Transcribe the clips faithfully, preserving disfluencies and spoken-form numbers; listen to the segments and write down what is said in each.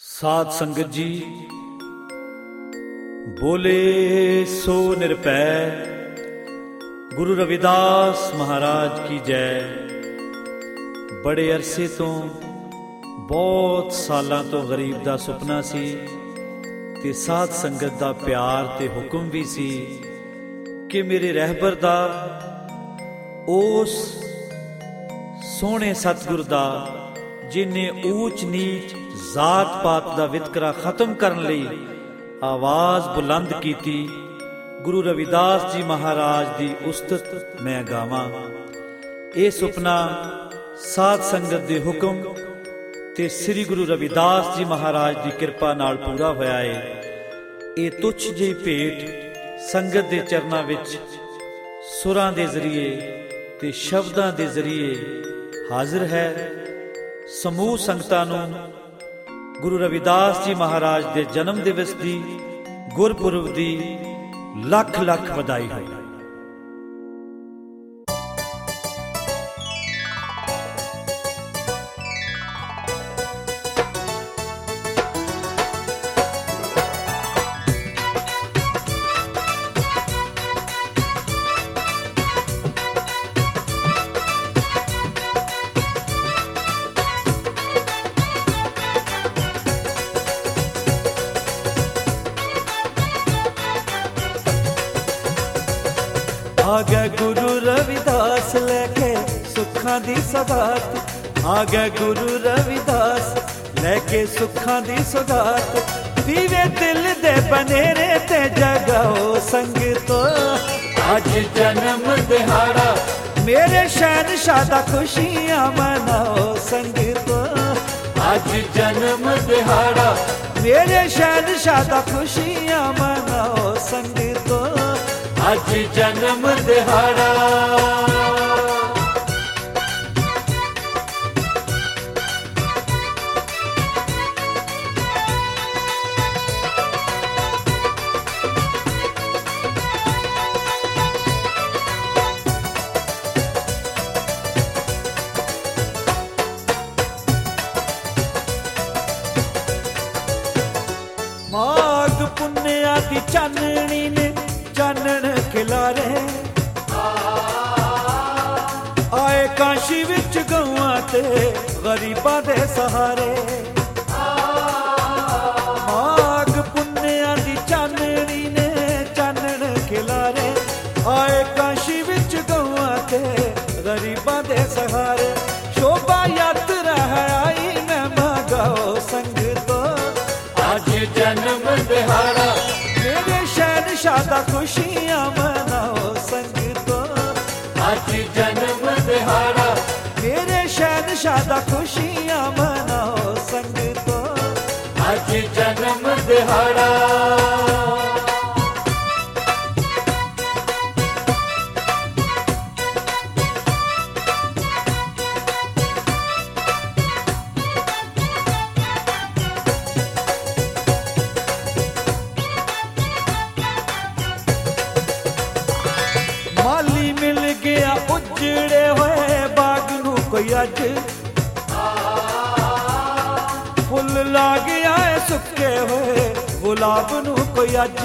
साध संगत जी बोले सो निरपै गुरु रविदास महाराज की जय। बड़े अरसे तो बहुत सालों तो गरीब दा सुपना सी ते साध संगत दा प्यार ते हुक्म भी सी कि मेरे रहबर दा उस सोहने सतगुर दा जिन्हें ऊच नीच जात पात दा वितकरा खत्म करने लई आवाज बुलंद कीती, गुरु रविदास जी महाराज दी उस्तत मैं गावां। ये सुपना साध संगत दे हुक्म ते श्री गुरु रविदास जी महाराज दी कृपा नाल पूरा होया है। ये तुच्छ जी भेंट संगत दे चरनां विच सुरां दे जरिए ते शब्दां दे जरिए हाजिर है। समूह संगतां नूं गुरु रविदास जी महाराज दे जन्म दिवस दी गुरपुरब दी लख लख बधाई हो। आ गए गुरु रविदास लेके सुखां दी सौगात, आ गए गुरु रविदास लेके सुखां दी सौगात। दीवे दिल दे बनेरे ते जगाओ संगतो, अज जन्म दिहाड़ा मेरे शहनशाह दा खुशियां मनाओ संगतो। अज जन्म दिहाड़ा मेरे शहनशाह दा खुशियां मनाओ संगतो। अज जन्म दिहाड़ा माघ पुन्निया दी चाननी ने चानन खिलारे, आए काशी विच गौआं ते गरीबां दे सहारे। माघ पुन्निया दी चाननी ने चानन खिलारे, आए काशी विच गौआं ते गरीबां दे सहारे। शोभा यात्रा है आई मैं मांगाओ संगतो, आज जन्म दिहाड़ा मेरे शहनशाह दा खुशियां मनाओ संगतो। आज जन्म दिहाड़ा मेरे शहनशाह दा खुशियां मनाओ संगतो। आज जन्म दिहाड़ा माली मिल गया उजड़े हुए बाग नू कोई अज, फुल ला गया है सुके हुए गुलाब नू कोई अज।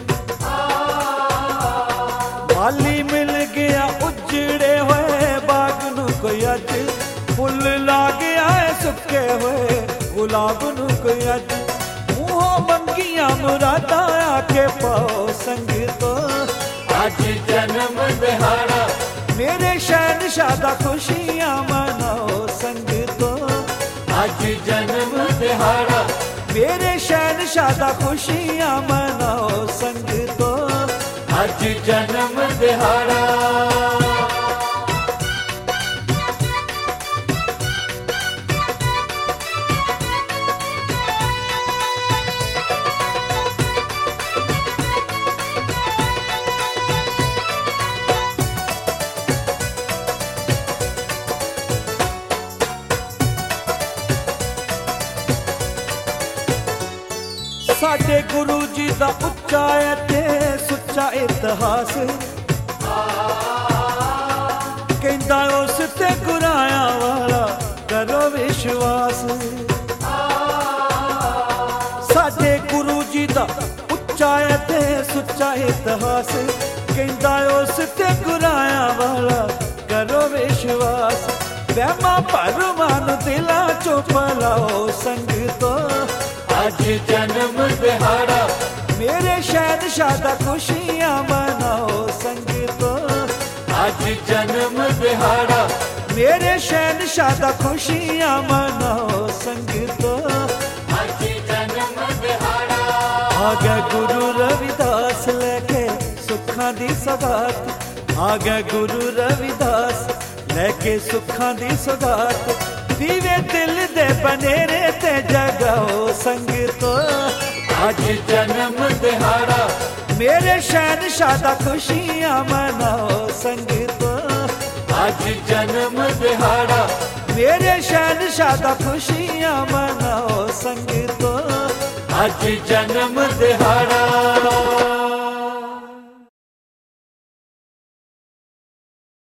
माली मिल गया उजड़े हुए बाग नू कोई अज, फुल ला गया है सुके हुए गुलाब नू कोई अज। मुँहों मंगियां मुरादा आके पाओ संगतो, आज जन्म दिहाड़ा मेरे शहनशाह दा खुशियां मनाओ संगतो। आज जन्म दिहाड़ा मेरे शहनशाह दा खुशियां मनाओ संगतो। आज जन्म दिहाड़ा साडे गुरु जी दा उच्चा ते सुच्चा इतिहास, कहंदा उस ते गुराया वाला करो विश्वास। साडे गुरु जी दा उच्चा ते सुच्चा इतिहास, कहंदा उस ते गुराया वाला करो विश्वास। वहमा भरमां नूं दिलां चों भलाओ संगतो, अज जन्म दिहाड़ा मेरे शहनशाह दा खुशियां मनाओ संगतो, अज जन्म दिहाड़ा मेरे शहनशाह दा खुशियां मनाओ संगतो, अज जन्म दिहाड़ा। आ गया गुरु रविदास लेके सुखां दी सौगात, आ गया गुरु रविदास लेके सुखां दी सौगात। दीवे दिल दे बनेरे ते जगाओ संगतो, अज जन्म दिहाड़ा मेरे शहनशाह दा खुशियां मनाओ संगतो, अज जन्म दिहाड़ा मेरे शहनशाह दा खुशियां मनाओ संगतो, अज जन्म दिहाड़ा।